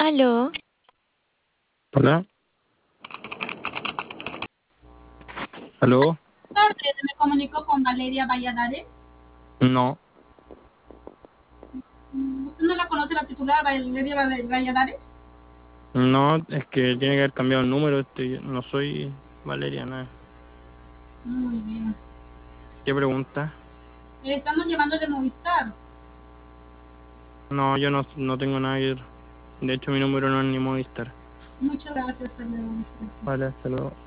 Aló, Hola, aló, Tarde me comunico con Valeria Valladares. no, ¿Usted no la conoce, la titular Valeria Valladares? no, es que tiene que haber cambiado el número, no soy Valeria, nada. Muy bien. ¿Qué pregunta? Estamos llamando de Movistar. No, yo no tengo nada que ver. De hecho, mi número no es ni Movistar. Muchas gracias, hasta luego. Vale, hasta luego.